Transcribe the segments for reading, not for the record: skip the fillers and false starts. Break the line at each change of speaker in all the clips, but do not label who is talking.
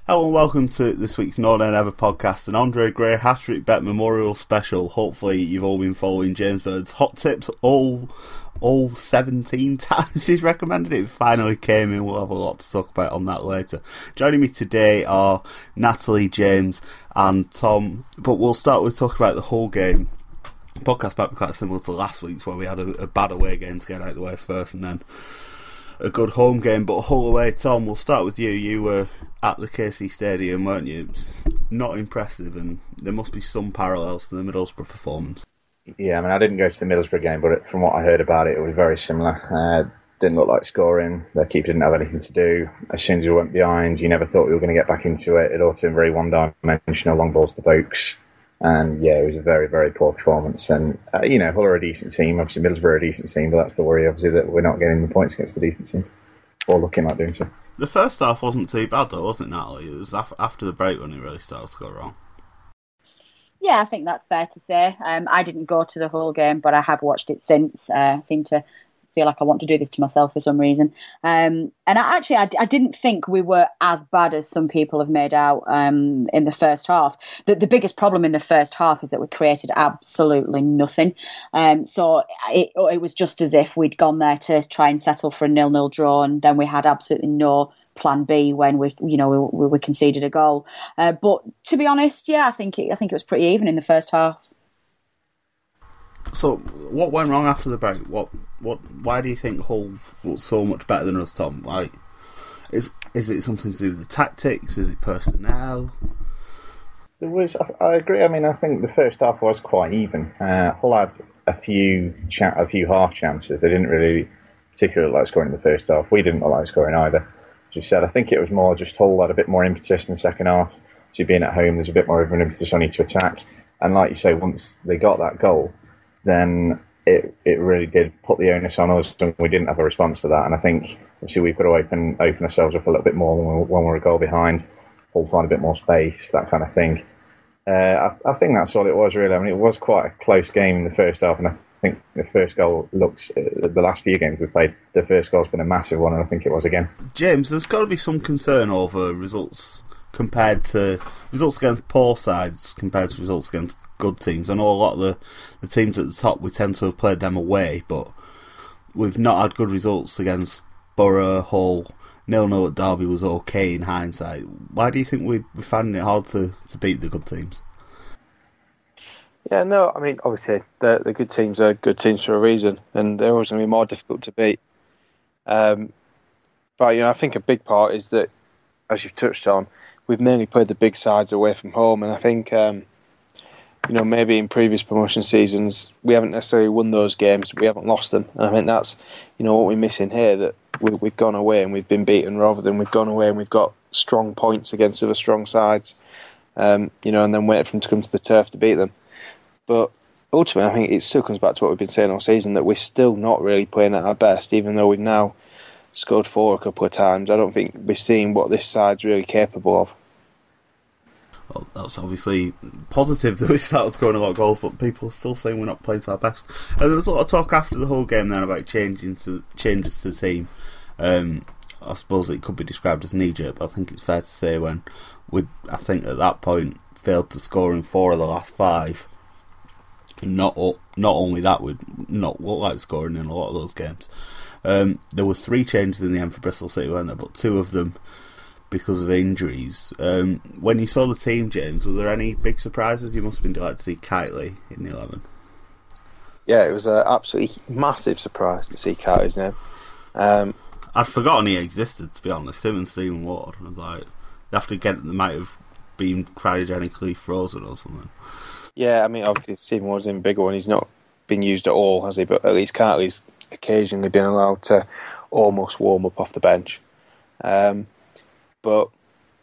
Hello and welcome to this week's No Nay Never podcast, an Andre Gray Hat-Trick Bet Memorial Special. Hopefully you've all been following James Bird's hot tips all 17 times he's recommended it. It finally came in. We'll have a lot to talk about on that later. Joining me today are Natalie, James and Tom, but we'll start with talking about the whole game. The podcast might be quite similar to last week's, where we had a bad away game to get out of the way first and then a good home game. But Hull away, Tom, we'll start with you. You were at the KC Stadium, weren't you? It's not impressive, and there must be some parallels to the Middlesbrough performance.
Yeah, I mean, I didn't go to the Middlesbrough game, but from what I heard about it, it was very similar. Didn't look like scoring. Their keeper didn't have anything to do. As soon as we went behind, you never thought we were going to get back into it. It all turned very one-dimensional, long balls to Vokes. And yeah, it was a very, very poor performance. And, Hull are a decent team. Obviously, Middlesbrough are a decent team, but that's the worry, obviously, that we're not getting the points against the decent team. Or looking like doing so.
The first half wasn't too bad, though, wasn't it, Natalie? It was after the break when it really started to go wrong.
Yeah, I think that's fair to say. I didn't go to the whole game, but I have watched it since. I seem to feel like I want to do this to myself for some reason. And I didn't think we were as bad as some people have made out in the first half. The biggest problem in the first half is that we created absolutely nothing. So it was just as if we'd gone there to try and settle for a 0-0 draw, and then we had absolutely no plan B when we conceded a goal. But to be honest, yeah, I think it was pretty even in the first half.
So, what went wrong after the break? Why do you think Hull was so much better than us, Tom? Like, is it something to do with the tactics? Is it personnel?
I agree. I mean, I think the first half was quite even. Hull had a few half chances. They didn't really particularly like scoring in the first half. We didn't like scoring either. As you said, I think it was more just Hull had a bit more impetus in the second half. So being at home, there's a bit more of an impetus on you to attack. And like you say, once they got that goal, then it really did put the onus on us, and we didn't have a response to that. And I think obviously we've got to open ourselves up a little bit more when we're a goal behind, Hull find a bit more space, that kind of thing. I think that's all it was really. I mean, it was quite a close game in the first half, and I think the first goal looks, the last few games we played, the first goal's been a massive one, and I think it was again.
James, there's got to be some concern over results against poor sides compared to results against good teams. I know a lot of the teams at the top, we tend to have played them away, but we've not had good results against Borough, Hull. 0-0 at Derby was okay in hindsight. Why do you think we're finding it hard to beat the good teams?
Yeah, no, I mean, obviously, the good teams are good teams for a reason, and they're always going to be more difficult to beat. But, I think a big part is that, as you've touched on, we've mainly played the big sides away from home, and I think, maybe in previous promotion seasons, we haven't necessarily won those games, we haven't lost them. And I think that's, what we're missing here, that we've gone away and we've been beaten, rather than we've gone away and we've got strong points against other strong sides, and then wait for them to come to the turf to beat them. But ultimately, I think it still comes back to what we've been saying all season, that we're still not really playing at our best, even though we've now scored 4 a couple of times. I don't think we've seen what this side's really capable of.
Well, that's obviously positive that we started scoring a lot of goals, but people are still saying we're not playing to our best. And there was a lot of talk after the whole game then about changes to the team. I suppose it could be described as knee-jerk, but I think it's fair to say when I think at that point failed to score in 4 of the last 5. Not only that, we'd not look like scoring in a lot of those games. There were 3 changes in the end for Bristol City, weren't there? But 2 of them because of injuries. When you saw the team, James, was there any big surprises? You must have been delighted to see Kitely in the 11.
Yeah, it was an absolutely massive surprise to see Kitely's name.
I'd forgotten he existed, to be honest. Him and Stephen Ward. I was like, they might have been cryogenically frozen or something.
Yeah, I mean, obviously Stephen Ward's in a bigger one. He's not been used at all, has he? But at least Kitely's occasionally been allowed to almost warm up off the bench. But,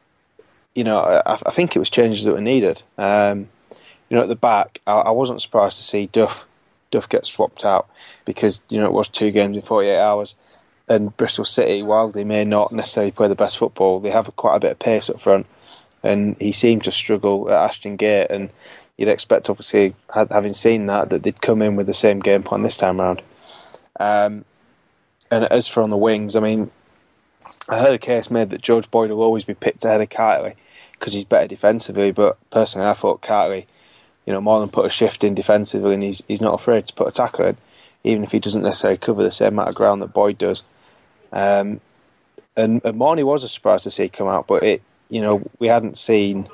I think it was changes that were needed. At the back, I wasn't surprised to see Duff get swapped out because, it was 2 games in 48 hours. And Bristol City, while they may not necessarily play the best football, they have quite a bit of pace up front. And he seemed to struggle at Ashton Gate, and you'd expect, obviously, having seen that they'd come in with the same game plan this time around. And as for on the wings, I mean, I heard a case made that George Boyd will always be picked ahead of Kightly because he's better defensively, but personally I thought Kightly, more than put a shift in defensively, and he's not afraid to put a tackle in, even if he doesn't necessarily cover the same amount of ground that Boyd does. And Morney was a surprise to see come out, but we hadn't seen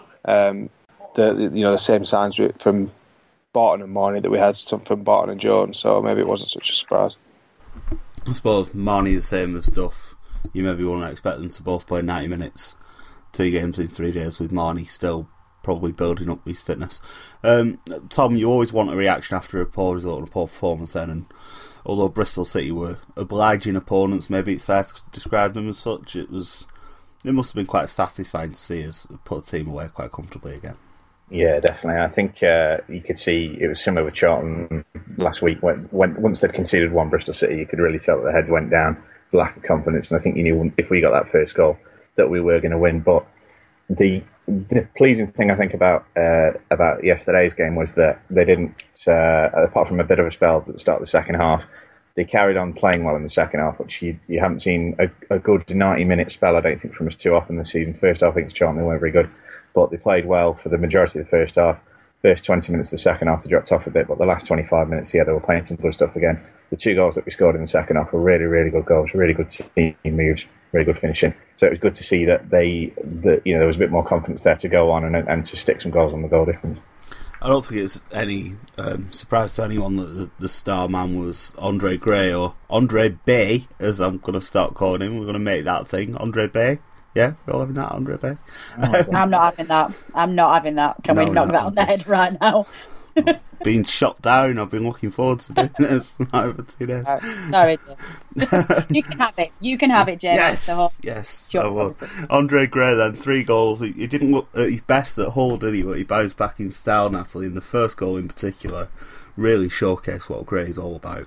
the same signs from Barton and Morney that we had from Barton and Jones, so maybe it wasn't such a surprise.
I suppose Morney is the same as Duff. You maybe wouldn't expect them to both play 90 minutes, 2 games in 3 days, with Morney still probably building up his fitness. Tom, you always want a reaction after a poor result and a poor performance then, and although Bristol City were obliging opponents, maybe it's fair to describe them as such, it must have been quite satisfying to see us put a team away quite comfortably again.
Yeah, definitely. I think you could see it was similar with Charlton last week. When once they'd conceded one, Bristol City, you could really tell that their heads went down, the lack of confidence, and I think you knew if we got that first goal that we were going to win. But the pleasing thing I think about yesterday's game was that they didn't, apart from a bit of a spell at the start of the second half, they carried on playing well in the second half, which you haven't seen a good 90-minute spell, I don't think, from us too often this season. First half, I think Charlton weren't very good, but they played well for the majority of the first half. First 20 minutes of the second half, they dropped off a bit, but the last 25 minutes, they were playing some good stuff again. The 2 goals that we scored in the second half were really, really good goals, really good team moves, really good finishing. So it was good to see that there was a bit more confidence there to go on and to stick some goals on the goal difference.
I don't think it's any surprise to anyone that the star man was Andre Gray, or Andre Bay, as I'm going to start calling him. We're going to make that thing, Andre Bay. Yeah, we're all having that, Andre Bay.
I'm not having that. Can we knock that on the head right now?
Being shot down, I've been looking forward to doing this over 2 days.
Sorry, you can have it. You can have it, James.
Yes. Sure. Andre Gray then, 3 goals. He didn't look at his best at Hull, did he? But he bounced back in style, Natalie. And the first goal in particular really showcased what Gray is all about.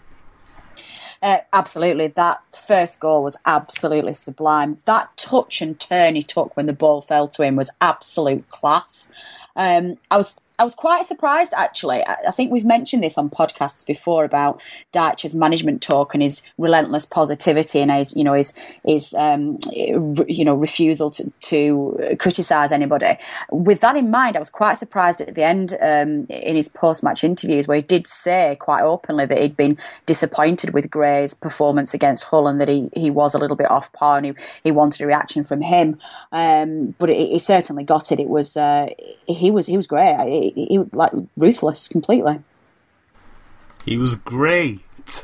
Absolutely. That first goal was absolutely sublime. That touch and turn he took when the ball fell to him was absolute class. I was quite surprised, actually. I think we've mentioned this on podcasts before about Dyche's management talk and his relentless positivity and his refusal to criticise anybody. With that in mind, I was quite surprised at the end in his post-match interviews where he did say quite openly that he'd been disappointed with Gray's performance against Hull and that he was a little bit off par and he wanted a reaction from him. But he certainly got it. It was he was great. He was like ruthless completely.
He was great.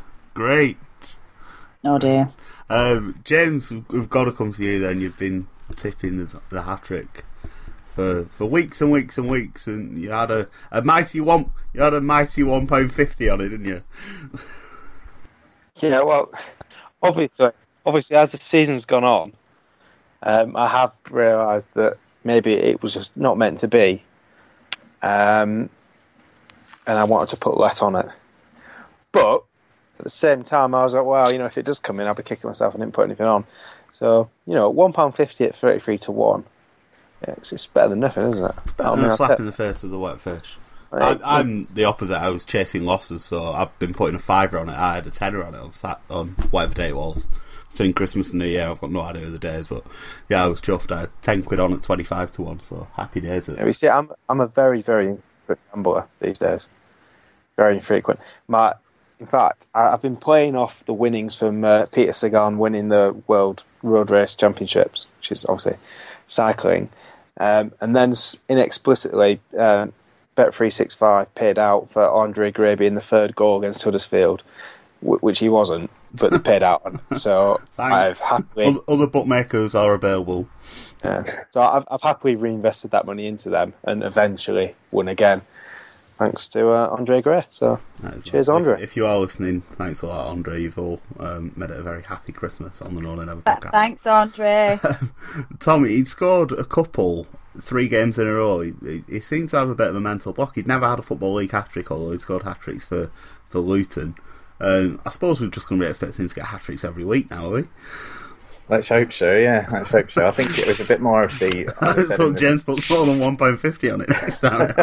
Oh dear.
James, we've got to come to you then. You've been tipping the hat-trick for weeks and weeks and weeks, and you had a mighty £1.50 on it, didn't you?
Yeah, well, obviously as the season's gone on, I have realised that maybe it was just not meant to be. And I wanted to put less on it. But at the same time, I was like, well, if it does come in, I'll be kicking myself and didn't put anything on. So, £1.50 at 33 to 1. Yeah, it's better than nothing, isn't it?
I'm a slap in the face with the wet fish. I'm the opposite. I was chasing losses, so I've been putting a £5 on it. I had a tenner on it on whatever day it was. Between Christmas and New Year, I've got no idea of the days, but yeah, I was chuffed. I had £10 on at 25 to 1, so happy days.
Yeah, you see, I'm a very, very infrequent gambler these days. Very infrequent. In fact, I've been playing off the winnings from Peter Sagan winning the World Road Race Championships, which is obviously cycling, and then inexplicitly, Bet365 paid out for Andre Gray being the 3rd goal against Huddersfield, which he wasn't, but they paid out on. So
thanks. Other bookmakers are available.
Yeah. So I've happily reinvested that money into them and eventually won again, thanks to Andre Gray. So cheers, Andre.
If you are listening, thanks a lot, Andre. You've all made it a very happy Christmas on the No Nay Never podcast.
Thanks, Andre.
Tommy, he'd scored a couple 3 games in a row. He seemed to have a bit of a mental block. He'd never had a Football League hat-trick, although he scored hat-tricks for Luton. I suppose we're just going to be expecting him to get hat-tricks every week now, are we?
Let's hope so, yeah. Let's hope so. I think it was a bit more of the...
So James puts more than £1.50 on it next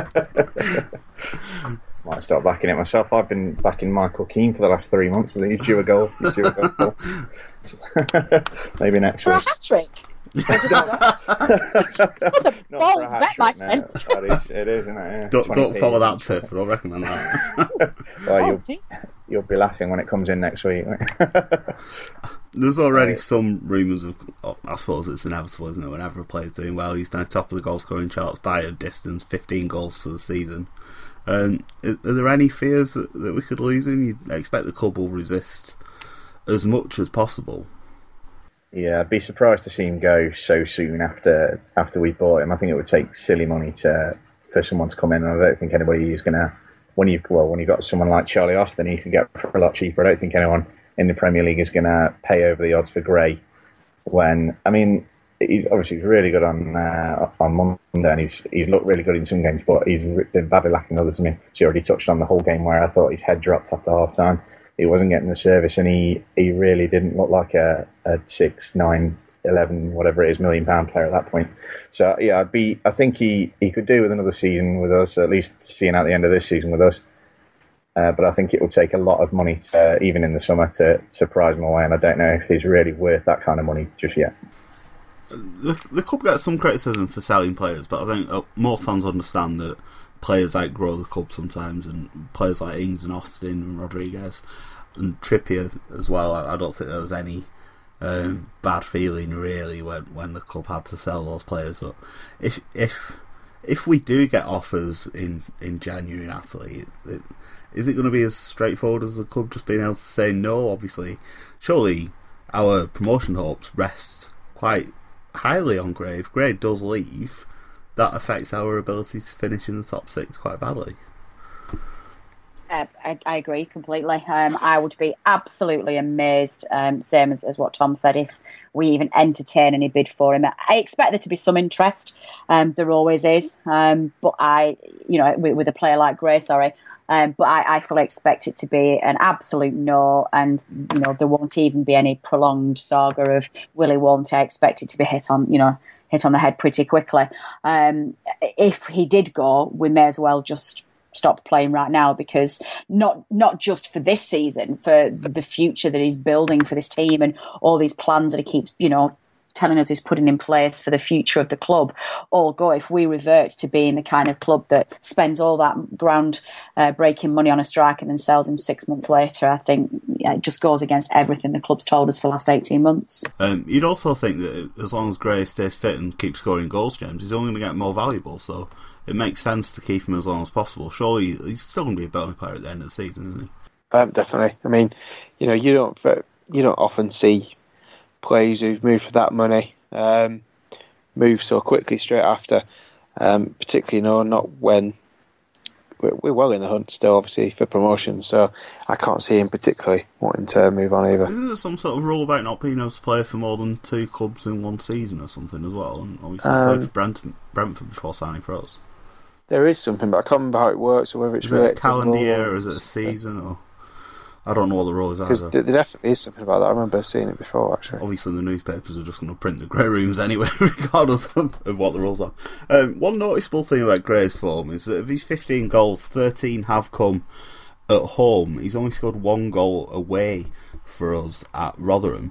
time.
Might start backing it myself. I've been backing Michael Keane for the last 3 months. He's due a goal. Maybe next
For a
week.
hat trick. That's a bold bet, my friend.
It is, isn't it? Yeah.
Don't follow that tip. I don't recommend that.
Well, you'll be laughing when it comes in next week.
There's already some rumours of. I suppose it's inevitable, isn't it? Whenever a player's doing well, he's now top of the goal scoring charts by a distance, 15 goals for the season. Are there any fears that we could lose him? You expect the club will resist as much as possible.
Yeah, I'd be surprised to see him go so soon after we bought him. I think it would take silly money for someone to come in, and I don't think anybody is going to. When you've got someone like Charlie Austin, you can get for a lot cheaper. I don't think anyone in the Premier League is going to pay over the odds for Gray. He's obviously really good on Monday, and he's looked really good in some games, but he's been badly lacking others. I mean, she already touched on the whole game where I thought his head dropped after half time. He wasn't getting the service, and he really didn't look like a 6, 9, 11, whatever it is, £1 million player at that point. So yeah, I think he could do with another season with us, at least seeing out the end of this season with us. But I think it will take a lot of money, even in the summer, to prize him away, and I don't know if he's really worth that kind of money just yet.
The club gets some criticism for selling players, but I think most fans understand that players outgrow the club sometimes, and players like Ings and Austin and Rodriguez and Trippier as well. I don't think there was any bad feeling really when the club had to sell those players. But if we do get offers in January, Natalie, is it going to be as straightforward as the club just being able to say no? Obviously, surely our promotion hopes rest quite highly on Gray. If Gray does leave, that affects our ability to finish in the top 6 quite badly.
I agree completely. I would be absolutely amazed, same as what Tom said, if we even entertain any bid for him. I expect there to be some interest. There always is. But with a player like Gray, but I fully expect it to be an absolute no, and there won't even be any prolonged saga of Willie won't. I expect it to be hit on the head pretty quickly. If he did go, we may as well just stop playing right now, because not just for this season, for the future that he's building for this team and all these plans that he keeps telling us he's putting in place for the future of the club, all go. If we revert to being the kind of club that spends all that ground breaking money on a striker and then sells him 6 months later, I think it just goes against everything the club's told us for the last 18 months.
You'd also think that as long as Gray stays fit and keeps scoring goals, James, he's only going to get more valuable, so it makes sense to keep him as long as possible. Surely he's still going to be a Burnley player at the end of the season, isn't he?
Definitely. I mean, you don't often see players who've moved for that money move so quickly straight after, particularly not when we're well in the hunt still, obviously, for promotion, so I can't see him particularly wanting to move on either.
Isn't there some sort of rule about not being able to play for more than 2 clubs in one season or something as well? And obviously he played for Brentford before signing for us.
There is something, but I can't remember how it works or whether it's related
to a calendar year or is it a season or... I don't know what the rule is either.
Because there definitely is something about that. I remember seeing it before, actually.
Obviously, the newspapers are just going to print the Grey rooms anyway, regardless of what the rules are. One noticeable thing about Gray's form is that of his 15 goals, 13 have come at home. He's only scored 1 goal away for us at Rotherham.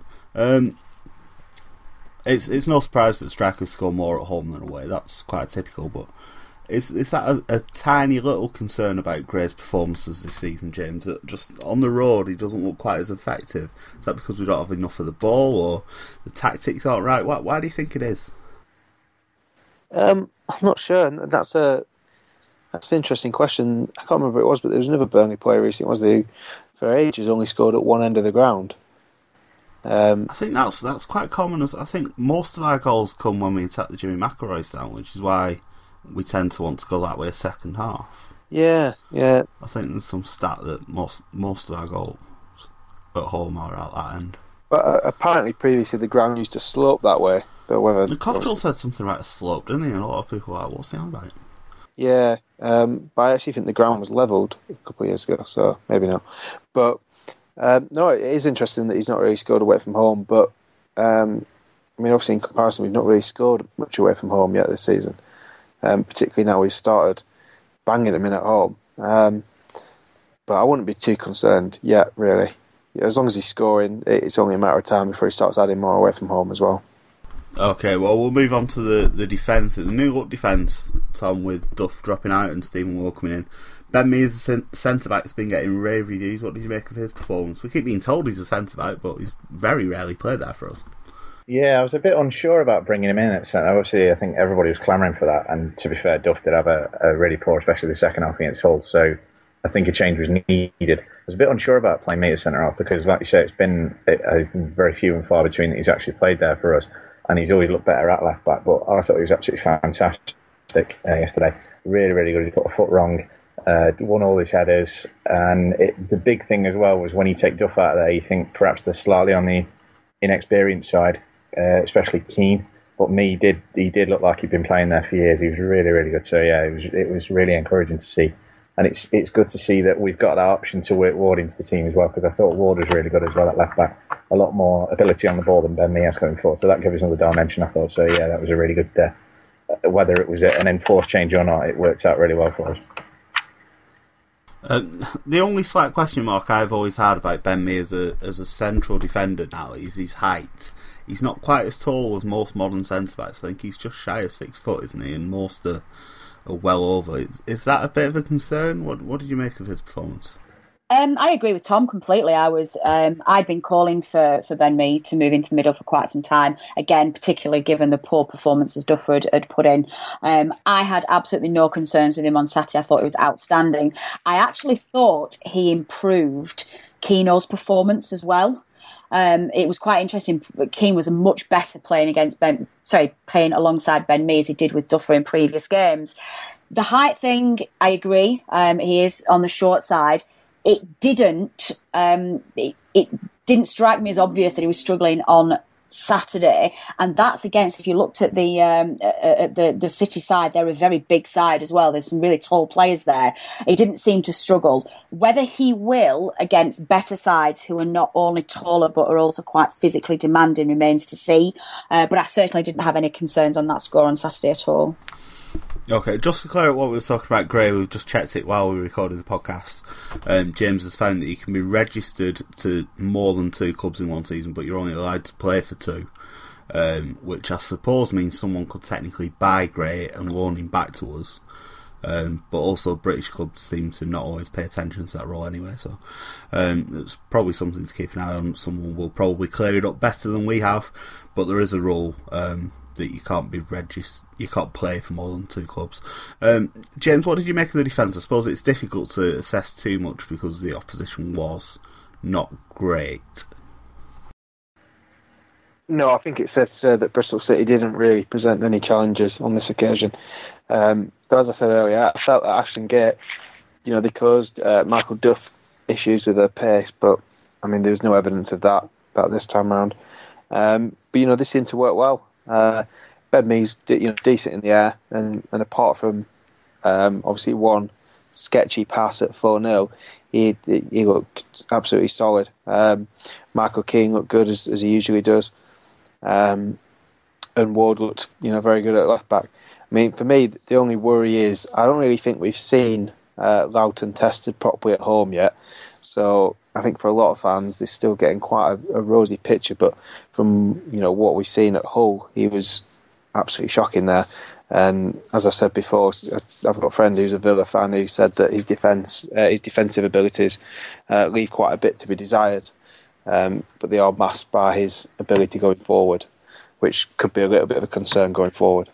It's no surprise that strikers score more at home than away. That's quite typical, but... Is that a tiny little concern about Gray's performances this season, James? That just on the road he doesn't look quite as effective? Is that because we don't have enough of the ball, or the tactics aren't right? Why do you think it is?
I'm not sure. That's an interesting question. I can't remember who it was, but there was another Burnley player recently, was there, who for ages only scored at one end of the ground.
I think that's quite common. I think most of our goals come when we attack the Jimmy McIlroy style, which is why we tend to want to go that way a second half.
Yeah.
I think there's some stat that most of our goals at home are at that end.
But apparently previously the ground used to slope that way. But whether
the Cottrell said something about a slope, didn't he? And a lot of people were like, what's he on about?
Yeah, but I actually think the ground was levelled a couple of years ago, so maybe not. But no, it is interesting that he's not really scored away from home. But obviously in comparison, we've not really scored much away from home yet this season. Particularly now we've started banging them in at home. But I wouldn't be too concerned yet, really. as long as he's scoring, it's only a matter of time before he starts adding more away from home as well.
Okay, well, we'll move on to the defence. The new look defence, Tom, with Duff dropping out and Stephen Ward coming in. Ben Mears, centre-back, has been getting rave reviews. What did you make of his performance? We keep being told he's a centre-back, but he's very rarely played there for us.
Yeah, I was a bit unsure about bringing him in at centre. Obviously, I think everybody was clamouring for that, and to be fair, Duff did have a really poor, especially the second half against Hull, so I think a change was needed. I was a bit unsure about playing Mears centre-half, because, like you say, it's been very few and far between that he's actually played there for us, and he's always looked better at left-back, but I thought he was absolutely fantastic yesterday. Really, really good. He put a foot wrong. Won all his headers, and the big thing as well was when you take Duff out of there, you think perhaps they're slightly on the inexperienced side, especially Keane. But he did look like he'd been playing there for years. He was really, really good. So yeah, it was really encouraging to see, and it's good to see that we've got that option to work Ward into the team as well, because I thought Ward was really good as well at left back. A lot more ability on the ball than Ben Mee has going forward. So that gave us another dimension, I thought. So yeah, that was a really good. Whether it was an enforced change or not, it worked out really well for us.
The only slight question mark I've always had about Ben Mee as a central defender now is his height. He's not quite as tall as most modern centre-backs. I think he's just shy of 6 foot, isn't he? And most are well over. Is that a bit of a concern? What did you make of his performance?
I agree with Tom completely. I'd been calling for Ben Mee to move into the middle for quite some time. Again, particularly given the poor performances Dufford had put in. I had absolutely no concerns with him on Saturday. I thought he was outstanding. I actually thought he improved Keano's performance as well. It was quite interesting. Keane was much better playing alongside Ben Mee as he did with Duffer in previous games. The height thing, I agree. He is on the short side. It didn't strike me as obvious that he was struggling on Saturday, and that's against, if you looked at the City side, they're a very big side as well. There's some really tall players there. He didn't seem to struggle. Whether he will against better sides who are not only taller but are also quite physically demanding remains to see. But I certainly didn't have any concerns on that score on Saturday at all.
Okay, just to clear up what we were talking about, Gray, we've just checked it while we were recording the podcast. James has found that you can be registered to more than 2 clubs in one season, but you're only allowed to play for 2, which I suppose means someone could technically buy Gray and loan him back to us. But also British clubs seem to not always pay attention to that role anyway, so it's probably something to keep an eye on. Someone will probably clear it up better than we have, but there is a rule that you can't be registered, you can't play for more than 2 clubs. James, what did you make of the defence? I suppose it's difficult to assess too much because the opposition was not great.
No, I think it's safe to say that Bristol City didn't really present any challenges on this occasion. But as I said earlier, I felt that Ashton Gate, they caused Michael Duff issues with their pace, but I mean there was no evidence of that this time round. But they seemed to work well. Ben Mee's decent in the air, and apart from obviously one sketchy pass at 4-0, he looked absolutely solid. Michael Keane looked good as he usually does, and Ward looked very good at left back. I mean, for me, the only worry is I don't really think we've seen Loughton tested properly at home yet. So I think for a lot of fans, they're still getting quite a rosy picture. But from what we've seen at Hull, he was absolutely shocking there. And as I said before, I've got a friend who's a Villa fan who said that his defensive abilities leave quite a bit to be desired. But they are masked by his ability going forward, which could be a little bit of a concern going forward.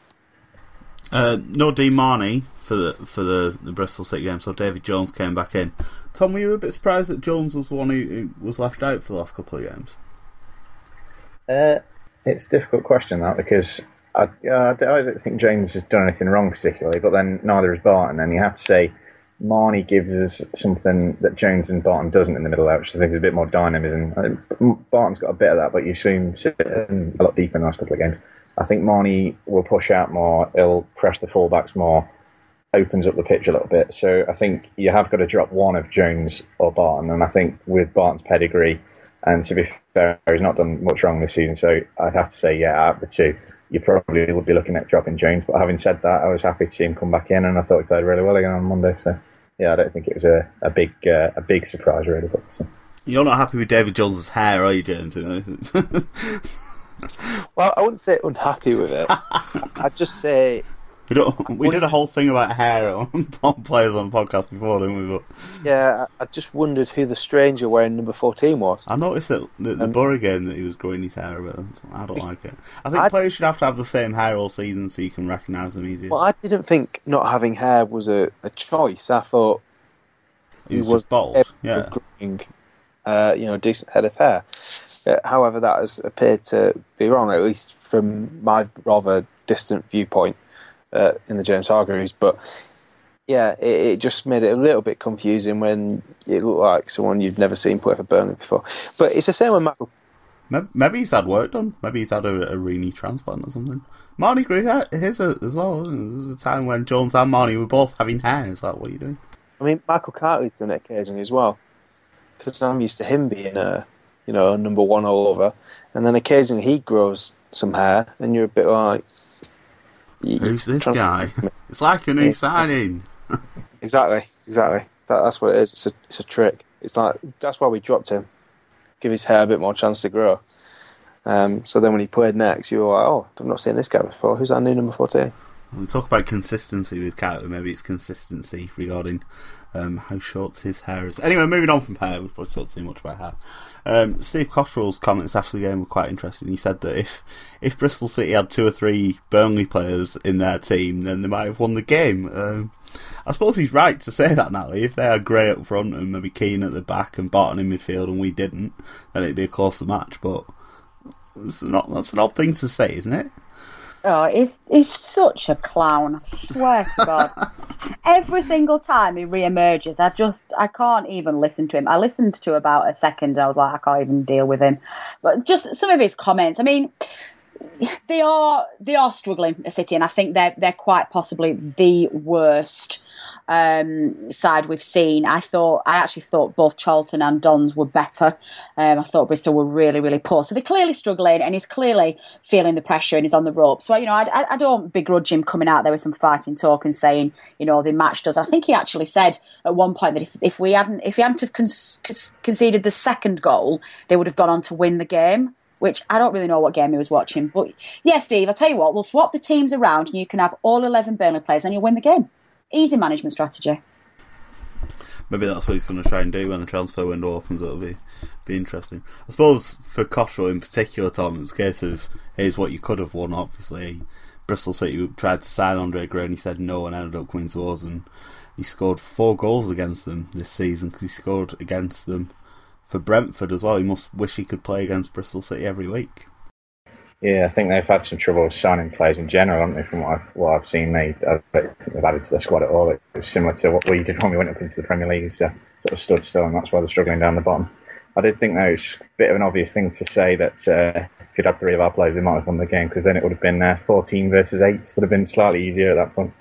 No Dean Marnie for the Bristol City game, so David Jones came back in. Tom, were you a bit surprised that Jones was the one who was left out for the last couple of games?
It's a difficult question, that, because I don't think James has done anything wrong particularly, but then neither has Barton, and you have to say Marnie gives us something that Jones and Barton doesn't in the middle there, which I think is a bit more dynamism. Barton's got a bit of that, but you see him sitting a lot deeper in the last couple of games. I think Marnie will push out more, he'll press the fullbacks more, opens up the pitch a little bit. So I think you have got to drop one of Jones or Barton, and I think with Barton's pedigree, and to be fair, he's not done much wrong this season, so I'd have to say, out of the two, you probably would be looking at dropping Jones. But having said that, I was happy to see him come back in, and I thought he played really well again on Monday. So I don't think it was a big surprise really. But
You're not happy with David Jones's hair, are you, James?
Well, I wouldn't say unhappy with it. I'd just say...
We did a whole thing about hair on players on the podcast before, didn't we? But
yeah, I just wondered who the stranger wearing number 14 was.
I noticed that the Borough game that he was growing his hair a bit. I don't like it. I think players should have to have the same hair all season so you can recognise them easier.
Well, I didn't think not having hair was a choice. I thought
he was just bald. Yeah.
Growing, a decent head of hair. However, that has appeared to be wrong, at least from my rather distant viewpoint. In the James Hargreaves, but yeah, it just made it a little bit confusing when it looked like someone you'd never seen play for Burnley before. But it's the same with Michael.
Maybe he's had work done. Maybe he's had a Rini transplant or something. Marnie grew his as well. There was a time when Jones and Marnie were both having hair. Is that what you're doing?
I mean, Michael Cartley's done it occasionally as well, because I'm used to him being a number one all over, and then occasionally he grows some hair, and you're a bit like,
who's this guy? It's like a new signing.
Exactly. That's what it is. It's a trick. It's like, that's why we dropped him. Give his hair a bit more chance to grow. So then when he played next, you were like, oh, I've not seen this guy before. Who's our new number 14?
We talk about consistency with Carter. Maybe it's consistency regarding how short his hair is. Anyway, moving on from hair, we've probably talked too much about hair. Steve Cotterill's comments after the game were quite interesting. He said that if Bristol City had 2 or 3 Burnley players in their team, then they might have won the game. I suppose he's right to say that, Natalie. If they had Gray up front and maybe Keane at the back and Barton in midfield and we didn't, then it'd be a closer match. But that's an odd thing to say, isn't it?
Oh, he's such a clown. I swear to God. Every single time he re-emerges, I can't even listen to him. I listened to about a second and I was like, I can't even deal with him. But just some of his comments, I mean, they are struggling at City, and I think they're quite possibly the worst side we've seen. I actually thought both Charlton and Dons were better. I thought Bristol were really, really poor. So they're clearly struggling, and he's clearly feeling the pressure and he's on the rope. So I don't begrudge him coming out there with some fighting talk and saying, they matched us. I think he actually said at one point that if he hadn't have conceded the second goal, they would have gone on to win the game. Which I don't really know what game he was watching. But yeah, Steve, I'll tell you what, we'll swap the teams around and you can have all 11 Burnley players and you'll win the game. Easy management strategy.
Maybe that's what he's going to try and do when the transfer window opens. It'll be interesting. I suppose for Cotterill in particular, Tom, it's a case of here's what you could have won, obviously. Bristol City tried to sign Andre Gray and he said no and ended up coming to us, and he scored 4 goals against them this season because he scored against them for Brentford as well. He must wish he could play against Bristol City every week.
Yeah, I think they've had some trouble signing players in general, haven't they, from what I've seen. I don't think they've added to the squad at all. It was similar to what we did when we went up into the Premier League, sort of stood still, and that's why they're struggling down the bottom. I did think, though, it's a bit of an obvious thing to say that if you'd had 3 of our players, they might have won the game, because then it would have been 14 versus 8. Would have been slightly easier at that point.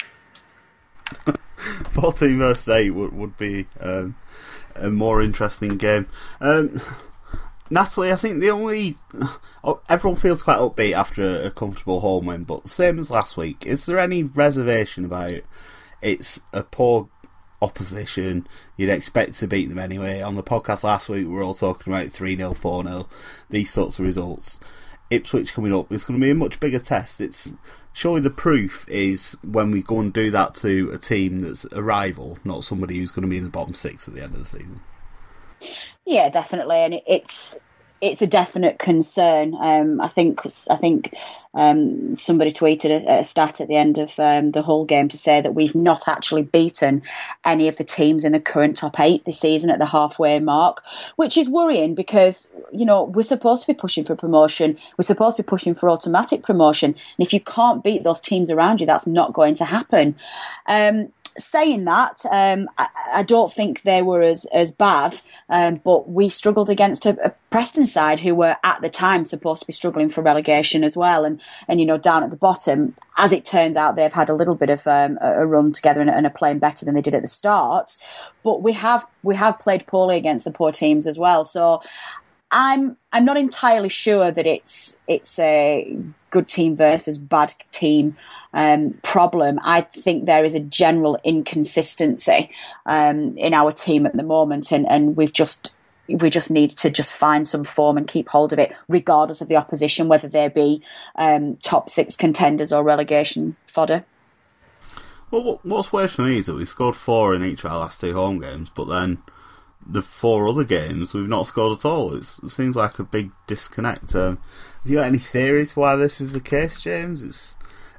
14 versus 8 would be a more interesting game. Natalie, I think everyone feels quite upbeat after a comfortable home win, but same as last week, is there any reservation about it's a poor opposition, you'd expect to beat them anyway? On the podcast last week we were all talking about 3-0, 4-0, these sorts of results. Ipswich coming up is going to be a much bigger test. It's surely the proof is when we go and do that to a team that's a rival, not somebody who's going to be in the bottom 6 at the end of the season. Yeah,
definitely, and it's a definite concern. I think somebody tweeted a stat at the end of the Hull game to say that we've not actually beaten any of the teams in the current top 8 this season at the halfway mark, which is worrying because, we're supposed to be pushing for promotion. We're supposed to be pushing for automatic promotion. And if you can't beat those teams around you, that's not going to happen. Saying that, I don't think they were as bad, but we struggled against a Preston side who were at the time supposed to be struggling for relegation as well, and down at the bottom. As it turns out, they've had a little bit of a run together and are playing better than they did at the start. But we have played poorly against the poor teams as well. So I'm not entirely sure that it's a good team versus bad team problem. I think there is a general inconsistency in our team at the moment, and we've just we just need to just find some form and keep hold of it, regardless of the opposition, whether they be top 6 contenders or relegation fodder.
Well, what's weird for me is that we've scored 4 in each of our last 2 home games, but then the 4 other games we've not scored at all. It seems like a big disconnect. Have you got any theories why this is the case, James?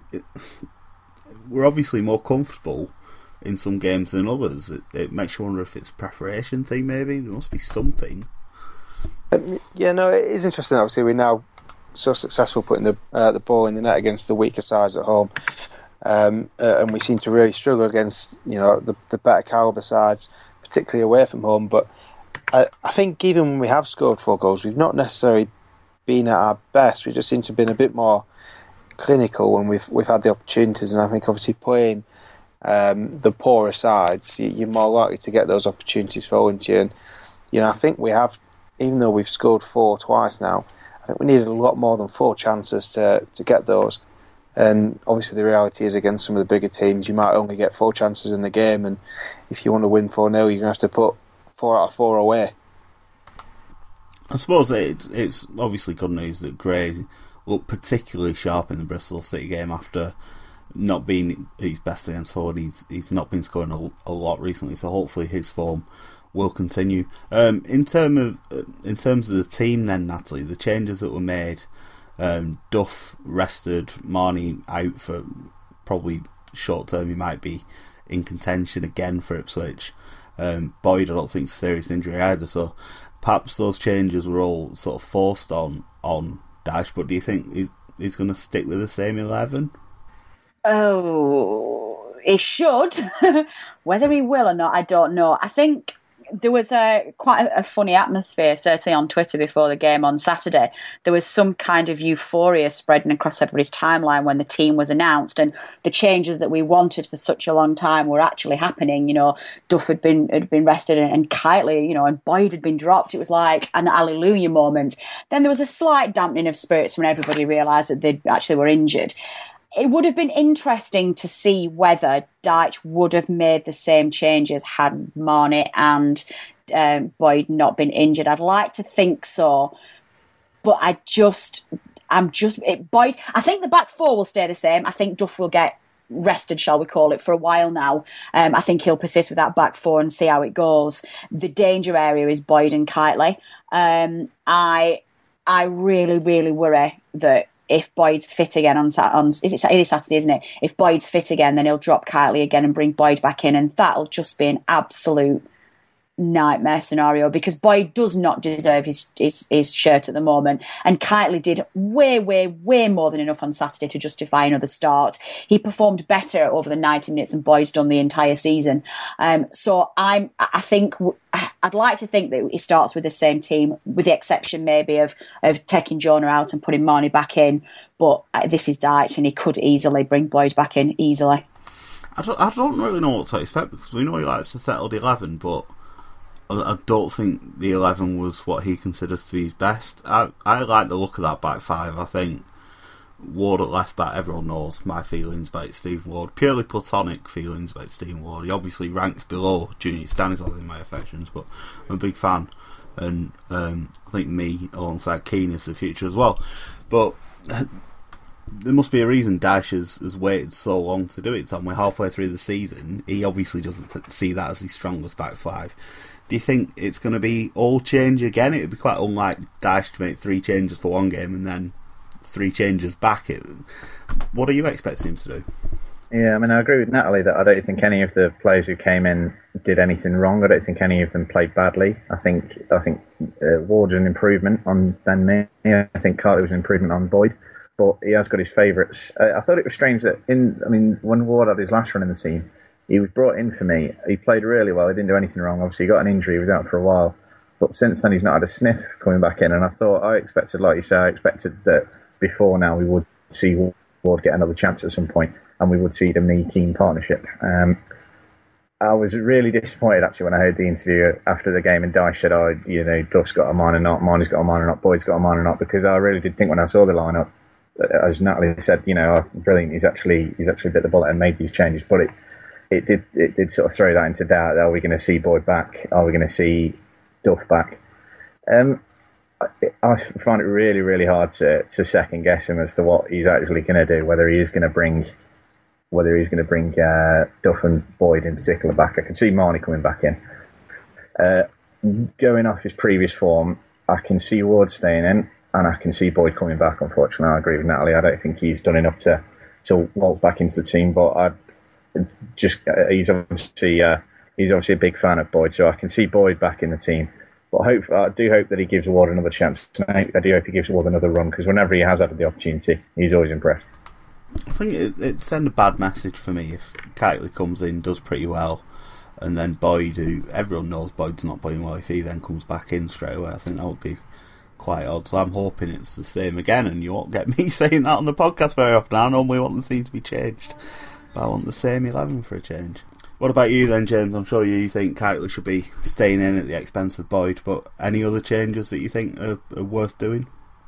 We're obviously more comfortable in some games than others. It makes you wonder if it's a preparation thing, maybe. There must be something.
Yeah, no, it is interesting. Obviously, we're now so successful putting the ball in the net against the weaker sides at home. And we seem to really struggle against the better calibre sides, particularly away from home. But I think even when we have scored 4 goals, we've not necessarily been at our best. We just seem to have been a bit more clinical when we've had the opportunities. And I think obviously playing the poorer sides, you're more likely to get those opportunities falling to you. And I think we have, even though we've scored 4 twice now, I think we needed a lot more than 4 chances to get those. And obviously the reality is against some of the bigger teams, you might only get 4 chances in the game, and if you want to win 4-0, you're going to have to put 4 out of 4 away.
I suppose it's obviously good news that Gray looked particularly sharp in the Bristol City game after not being his best against Hull. He's not been scoring a lot recently, so hopefully his form will continue. In terms of the team then, Natalie, the changes that were made, Duff rested, Marnie out for probably short term. He might be in contention again for Ipswich. Boyd, I don't think, is a serious injury either, so perhaps those changes were all sort of forced on Dyche. But do you think he's going to stick with the same 11?
Oh, he should. Whether he will or not, I don't know. I think there was quite a funny atmosphere, certainly on Twitter before the game on Saturday. There was some kind of euphoria spreading across everybody's timeline when the team was announced, and the changes that we wanted for such a long time were actually happening. Duff had been rested, and Kitely, and Boyd had been dropped. It was like an hallelujah moment. Then there was a slight dampening of spirits when everybody realised that they actually were injured. It would have been interesting to see whether Dyche would have made the same changes had Marnie and Boyd not been injured. I'd like to think so, but Boyd. I think the back 4 will stay the same. I think Duff will get rested, shall we call it, for a while now. I think he'll persist with that back 4 and see how it goes. The danger area is Boyd and Kitely. I really, really worry that if Boyd's fit again it is Saturday, isn't it? If Boyd's fit again, then he'll drop Kitely again and bring Boyd back in, and that'll just be an absolute nightmare scenario, because Boyd does not deserve his shirt at the moment, and Kitely did way more than enough on Saturday to justify another start. He performed better over the 90 minutes than Boyd's done the entire season. So I think I'd like to think that he starts with the same team, with the exception maybe of taking Jonah out and putting Marnie back in. But this is Dyche, and he could easily bring Boyd back in easily.
I don't really know what to expect, because we know he likes to settle the 11, but I don't think the 11 was what he considers to be his best. I like the look of that back 5. I think Ward at left back, everyone knows my feelings about Steve Ward. Purely platonic feelings about Steve Ward. He obviously ranks below Junior Stanislas in my affections, but I'm a big fan. And I think me, alongside Keane, is the future as well. But there must be a reason Dyche has waited so long to do it, Tom. We're halfway through the season. He obviously doesn't see that as his strongest back 5. Do you think it's going to be all change again? It would be quite unlike Dyche to make 3 changes for one game and then 3 changes back. What are you expecting him to do?
Yeah, I agree with Natalie that I don't think any of the players who came in did anything wrong. I don't think any of them played badly. I think Ward was an improvement on Ben Mee. I think Carly was an improvement on Boyd, but he has got his favourites. I thought it was strange that when Ward had his last run in the team, he was brought in for me. He played really well. He didn't do anything wrong. Obviously, he got an injury. He was out for a while. But since then, he's not had a sniff coming back in. And I expected, like you say, that before now we would see Ward get another chance at some point, and we would see the Mee-Keane partnership. I was really disappointed, actually, when I heard the interview after the game and Dyche said, Duff's got a minor knock, Marnie's got a minor knock, Boyd's got a minor knock, because I really did think when I saw the lineup, as Natalie said, brilliant, he's actually bit the bullet and made these changes. But it did sort of throw that into doubt. Are we going to see Boyd back? Are we going to see Duff back? I find it really, really hard to second guess him as to what he's actually going to do. Whether he is going to bring Duff and Boyd in particular back. I can see Marnie coming back in. Going off his previous form, I can see Ward staying in, and I can see Boyd coming back. Unfortunately, I agree with Natalie. I don't think he's done enough to waltz back into the team. But he's obviously a big fan of Boyd, so I can see Boyd back in the team. But I do hope that he gives Ward another chance tonight. I do hope he gives Ward another run, because whenever he has had the opportunity, he's always impressed.
I think it sends a bad message for me if Kiteley comes in, does pretty well, and then Boyd, who everyone knows Boyd's not playing well, if he then comes back in straight away, I think that would be quite odd. So I'm hoping it's the same again, and you won't get me saying that on the podcast very often. I normally want the team to be changed, but I want the same 11 for a change. What about you then, James? I'm sure you think Kiteley should be staying in at the expense of Boyd, but any other changes that you think are worth doing?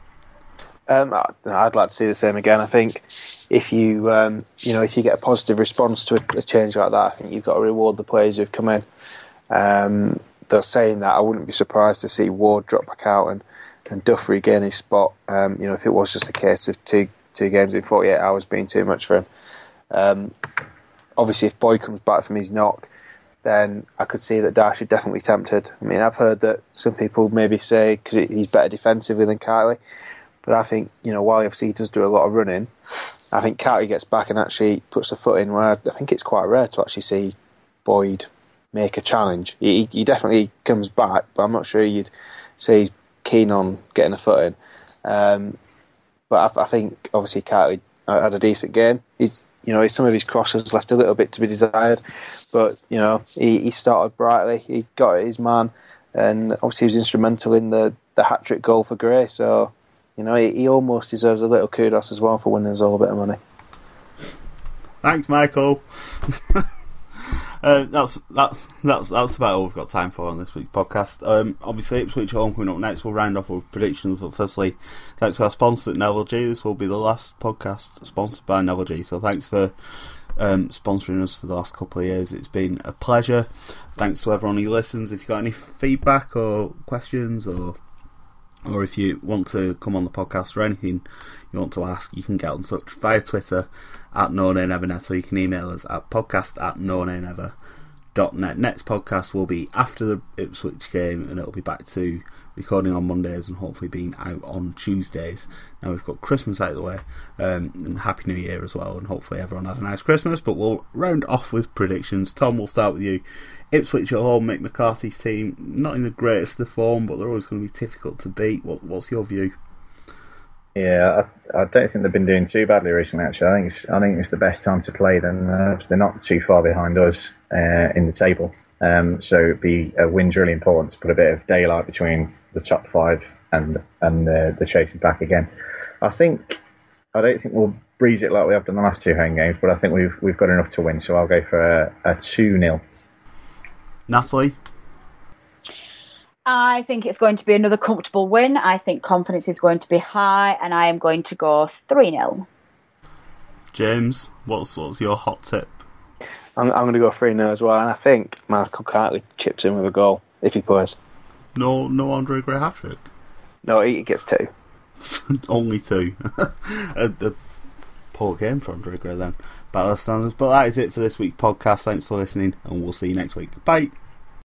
I'd like to see the same again. I think if you if you get a positive response to a change like that, I think you've got to reward the players who've come in. Though saying that, I wouldn't be surprised to see Ward drop back out and Duff regain his spot. If it was just a case of two games in 48 hours being too much for him. Obviously, if Boyd comes back from his knock, then I could see that Darcy definitely tempted. I mean, I've heard that some people maybe say because he's better defensively than Kiteley, but I think, while obviously he does do a lot of running, I think Kiteley gets back and actually puts a foot in where I think it's quite rare to actually see Boyd make a challenge. He definitely comes back, but I'm not sure you'd say he's keen on getting a foot in. But I think obviously Kiteley had a decent game. Some of his crosses left a little bit to be desired, but he started brightly. He got his man, and obviously he was instrumental in the hat-trick goal for Gray. So he almost deserves a little kudos as well for winning us all a bit of money.
Thanks, Michael. That's about all we've got time for on this week's podcast. Obviously, Ipswich Home coming up next. We'll round off with predictions. But firstly, thanks to our sponsor, Neville G. This will be the last podcast sponsored by Neville G. So thanks for sponsoring us for the last couple of years. It's been a pleasure. Thanks to everyone who listens. If you've got any feedback or questions, or if you want to come on the podcast or anything you want to ask, you can get in touch via Twitter @NoNameNeverNet, or you can email us at podcast@nonamenever.net. Next podcast will be after the Ipswich game, and it'll be back to recording on Mondays and hopefully being out on Tuesdays. Now we've got Christmas out of the way, and Happy New Year as well, and hopefully everyone had a nice Christmas. But we'll round off with predictions. Tom, we'll start with you. Ipswich at home, Mick McCarthy's team, not in the greatest of form, but they're always going to be difficult to beat. What's your view?
Yeah, I don't think they've been doing too badly recently. Actually, I think it's the best time to play them. They're not too far behind us in the table, so it'd be a win's really important to put a bit of daylight between the top five and the chasing pack again. I don't think we'll breeze it like we have done the last two home games, but I think we've got enough to win. So I'll go for a 2-0.
Natalie?
I think it's going to be another comfortable win. I think confidence is going to be high, and I am going to go 3-0.
James, what's your hot tip?
I'm going to go 3-0 as well, and I think Michael Kiteley chips in with a goal if he plays.
No Andre Gray hat-trick?
No, he gets 2.
Only 2. A poor game for Andre Gray then, by our standards. But that is it for this week's podcast. Thanks for listening, and we'll see you next week. Bye.